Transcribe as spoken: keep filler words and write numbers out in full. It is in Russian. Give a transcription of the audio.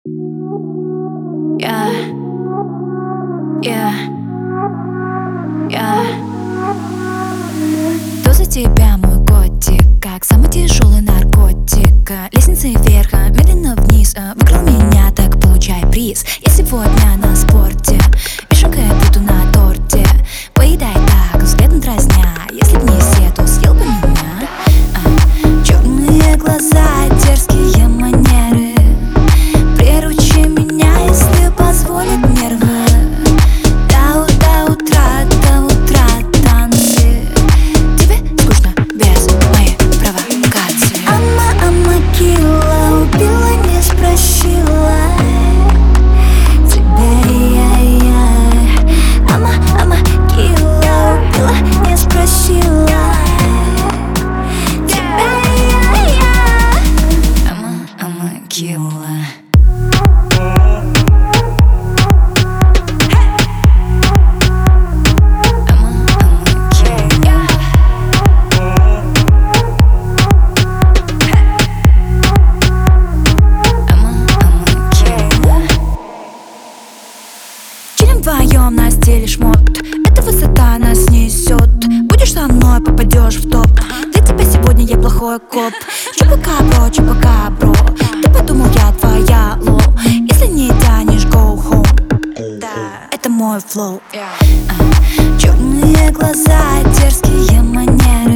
Yeah, yeah, yeah. Доза тебя, мой котик, как самый тяжелый наркотик. Лестница вверх, медленно вниз. Выиграл меня, так получай приз. Я сегодня на спорте, вишенка я буду на торте. Поедай так, взглядом дразня. Если б не все, то съел бы меня. а, Черные глаза, дерзкие манеры. Приручи меня, если позволят нервы. До, до утра, до утра танцы. Тебе скучно без моей провокации. Ама, ама, килла, убила, не спросила. Тебе я-я. Ама, ама, килла, убила, не спросила. Тебе я-я. Ама, ама, килла. Вдвоем настелишь мод, эта высота нас несет. Будешь со мной, попадешь в топ. Для тебя сегодня я плохой коп. Чупакабро, чупакабро. Ты подумал, я твоя лол. Если не тянешь, go home. Да, это мой флоу. а, Черные глаза, дерзкие манеры.